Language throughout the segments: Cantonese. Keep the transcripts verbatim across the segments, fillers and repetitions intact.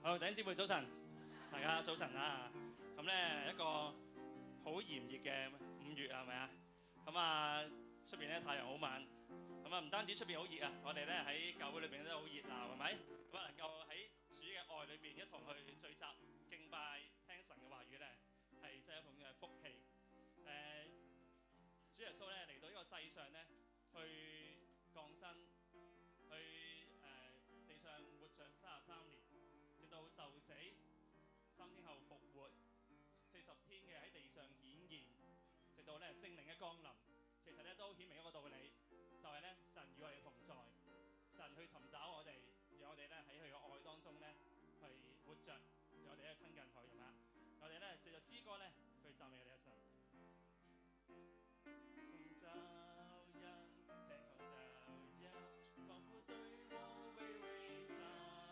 好，弟兄姊妹早晨，大家早晨啊！咁咧一個好炎熱嘅五月係咪啊？咁啊出邊咧太陽好猛，咁啊唔單止出邊好熱啊，我哋咧喺教會裏邊都好熱鬧係咪？咁啊能夠喺主嘅愛裏邊一同去聚集敬拜聽神嘅話語咧，係真係一種嘅福氣。誒，主耶穌咧嚟到呢個世上咧，去降生，去誒地上活着三十三年。直到受死，三天後復活，四十天嘅喺地上顯現，直到咧聖靈嘅降臨，其實咧都顯明一個道理，就係咧神與我哋同在，神去尋找我哋，讓我哋咧喺佢嘅愛當中咧去活着，讓我哋咧親近佢，係嘛？我哋咧藉著詩歌咧去讚美我哋嘅神。尋找人，聽求找人，仿佛對我微微笑。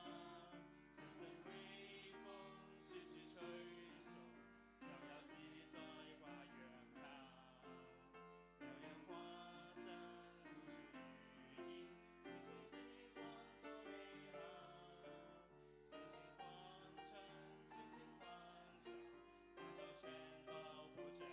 徐徐吹送，逍遙自在花園旁，遙遠花香如雨音，心中希望多美好，盡情歡唱，盡情歡笑，歡樂全都不倦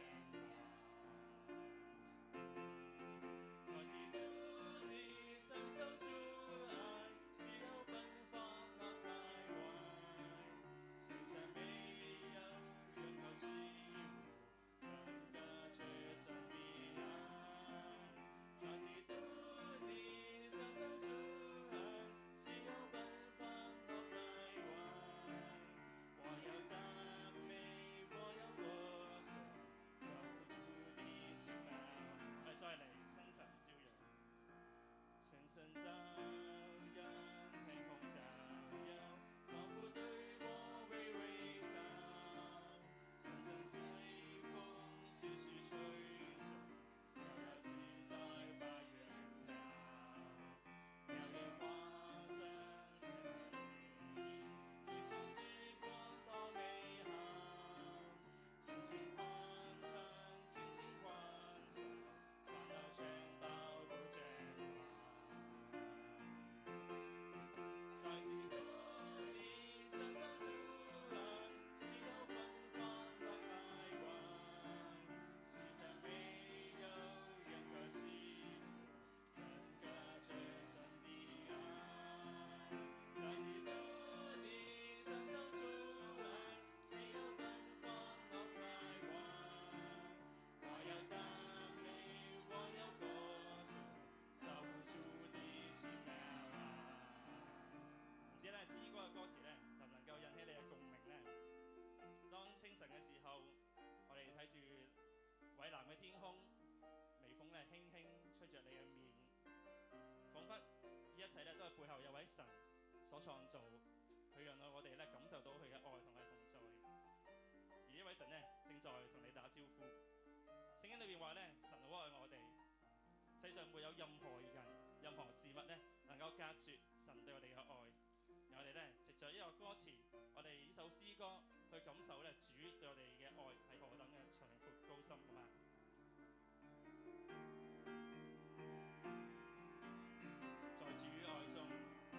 老。在基督裡享受主愛，只有奔放那開懷，世上沒有任何事物能隔絕神的愛。在基督裡享受主愛，只有奔放那開懷。我要讚美，我要歌頌，造物主的奇妙。我哋再嚟親神照揚，全身照揚，天空照耀，仿佛對我微微笑，陣陣隨風徐徐吹送，逍遙自在花園飄，遙遠花香如雨音，青春時光多美好，盡情歡唱，盡情歡笑，歡樂全都不倦老。在基督裡享受主愛，只有奔放那開懷，世上沒有任何事物能隔絕神的愛。在基督裡享受主愛，只有奔放那開懷。我要讚美，我要歌頌，造物主的奇妙愛。唔知咧詩歌嘅歌詞咧能唔能夠引起你嘅共鳴咧？當清晨嘅時候，我哋睇住蔚藍嘅天空，微風咧輕輕吹着你嘅面，彷彿呢一切咧都係背後有位神所創造，佢讓我哋咧感受到佢嘅愛同佢同在。而呢位神咧正在同你打招呼。聖經裏邊話咧，神好愛我哋，世上沒有任何人、任何事物咧能夠隔絕神對我哋嘅愛。讓我哋咧藉着呢個歌詞，我哋呢首詩歌去感受咧主對我哋嘅愛係何等嘅長闊高深，好嘛？在主愛中，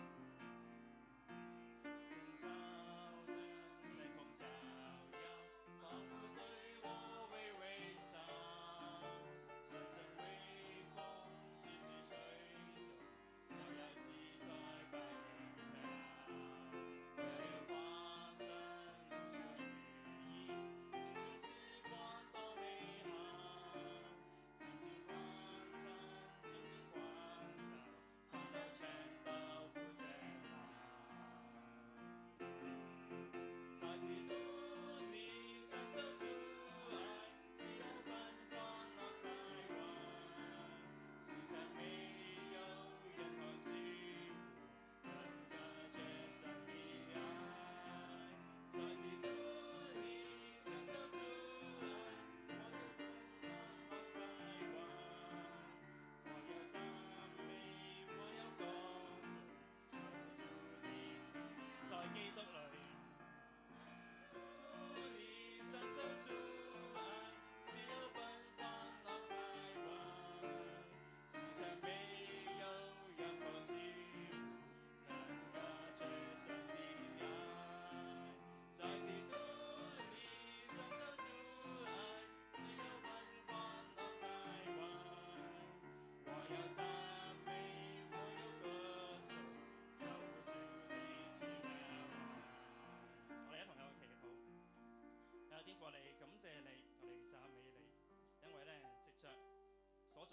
尋找人，天空照耀，仿佛對我微微笑，陣陣微風徐徐吹送，逍遙自在花園飄，遙遠花香如雨音，青春時光多美好。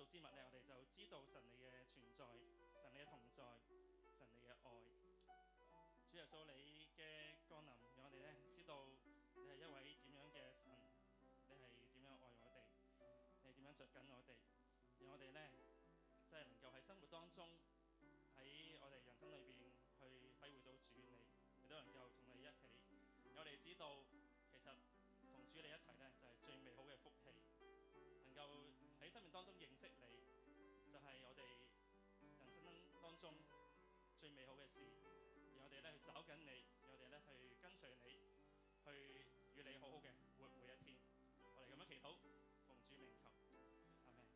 數之物咧，我哋就知道神你嘅存在，神你嘅同在，神你嘅愛。主耶穌你嘅降臨，讓我哋咧知道你係一位點樣嘅神，你係點樣愛我哋，你係點樣着緊我哋，讓我哋咧真係能夠喺生活當中，喺我哋人生裏邊去體會到主你，亦都能夠同你一起。讓我哋知道其實同主你一齊咧就係最美好嘅福氣，能夠喺生命當中認識你，就係我哋人生當中最美好嘅事。讓我哋咧去找緊你，讓我哋咧去跟隨你，去與你好好嘅活每一天。我哋咁樣祈禱，奉主名求，阿們。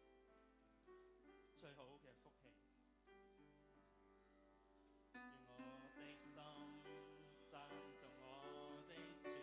最好嘅福氣，願我的心讚頌我的主，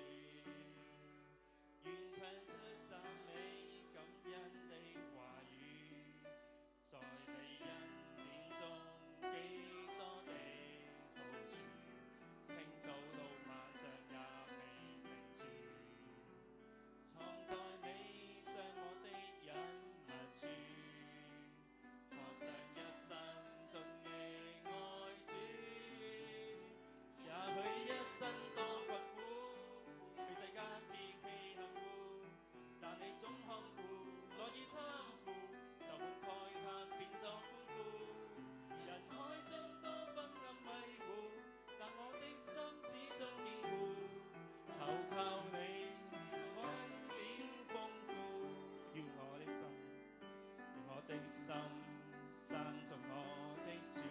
願唱出讚美感恩的話語，在你恩典中幾多的好處，清早到晚上也未停住，藏在你帳幕的隱密處，我想一生盡力愛主，也許一生多困苦，對世間撇棄恨惡，但你總看顧，樂意參付，愁悶慨嘆變作歡呼。人海中多昏暗迷糊，但我的心始終堅固，投靠你，恩典豐富。願我的心，願我的心讚頌我的主，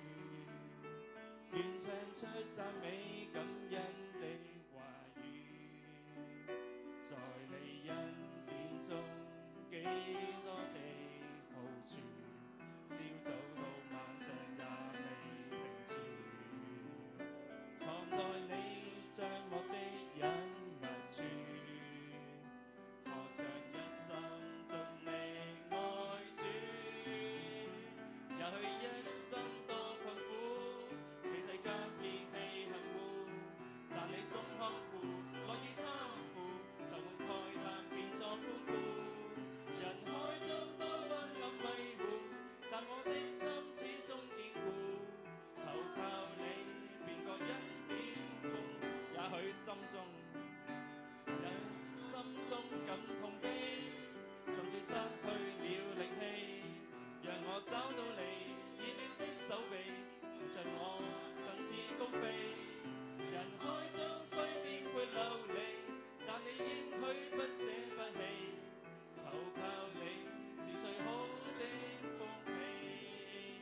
願唱出讚美感恩的話語，在你恩典中幾多的好處，朝早到晚上也未停住，藏在你帳幕的隱密處，我想一生盡力愛主，也許一生多困苦，被世間撇棄恨惡，但你總看顧，樂意參付，愁悶慨嘆變作歡呼。人海中多昏暗迷糊，但我的心始終堅固，投靠你，便覺恩典豐富。也許心中，也心中感痛悲，甚至失去了力氣，讓我找到你熱烈的手臂，扶著我振翅高飛。人海中雖顛沛流離，但你應許不捨不棄，投靠你是最好的福氣。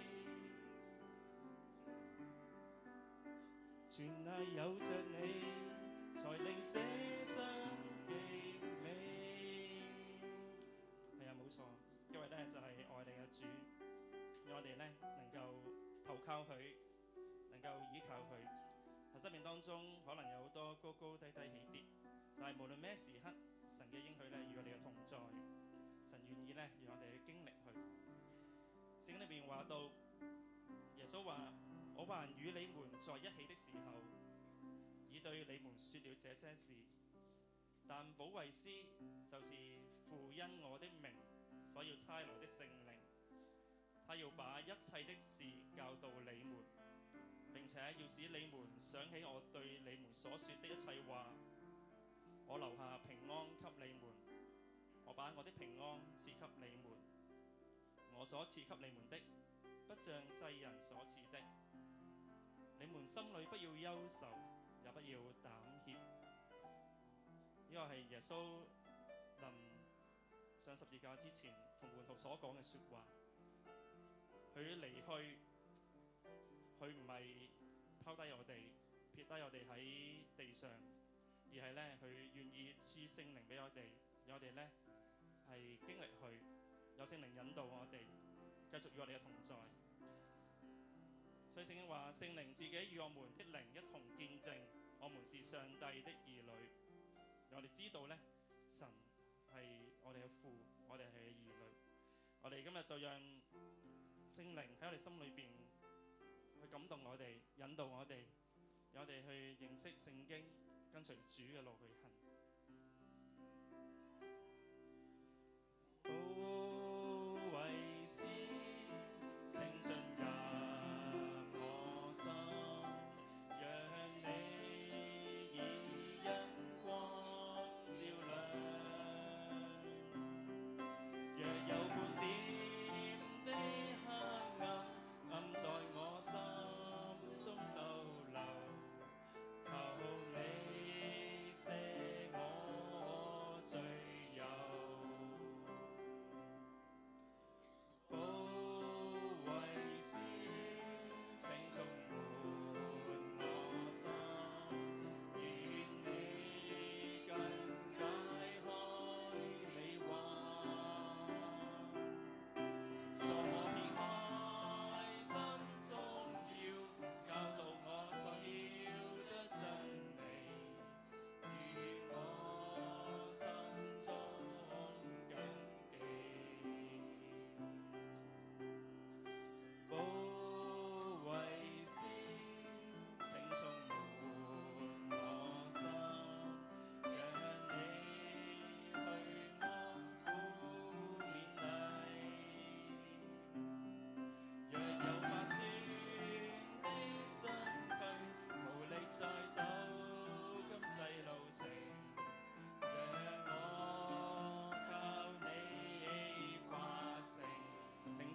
全賴有着你，才令這生極美。係啊，冇錯，因為咧就係愛你嘅主，讓我哋咧能夠投靠佢，能夠依靠佢。喺生命當中可能有好多高高低低起跌，但係無論咩時刻，神嘅應許咧與我哋嘅同在，神願意咧讓我哋去經歷佢。聖經裏邊話到，耶穌話：我還與你們在一起的時候，已對你們說了這些事，但保惠師就是父因我的名所要差來的聖靈，他要把一切的事教導你們，並且要使你們想起我對你們所說的一切話。我留下平安給你們，我把我的平安賜給你們。我所賜給你們的，不像世人所賜的。你們心裏不要憂愁，也不要膽怯。呢個係耶穌臨上十字架之前同門徒所講嘅說話。佢離去，佢唔係拋低我哋，撇低我哋喺地上，而係咧佢願意賜聖靈俾我哋，讓我哋咧係經歷佢，有聖靈引導我哋，繼續與我哋嘅同在。所以聖經話，聖靈自己與我們的靈一同見證，我們是上帝的兒女。讓我哋知道咧，神係我哋嘅父，我哋係兒女。我哋今日就讓聖靈喺我哋心裏邊去感動我哋，引導我哋，讓我哋去認識聖經，跟隨主嘅路去行。保惠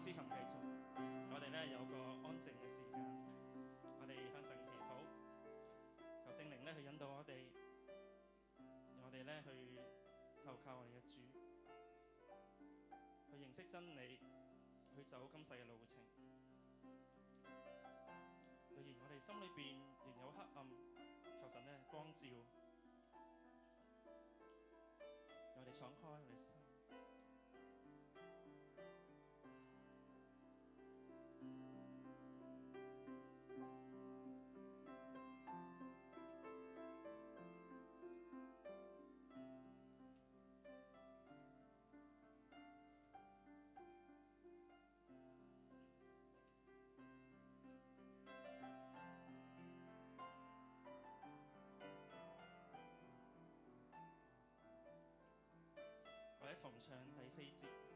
詩琴繼續，我哋咧有個安靜嘅時間，我哋向神祈禱，求聖靈咧去引導我哋，讓我哋咧去投靠我哋嘅主，去認識真理，去走今世嘅路程。若然我哋心裏邊仍有黑暗，求神咧光照，讓我哋敞開我哋心。同唱第四節。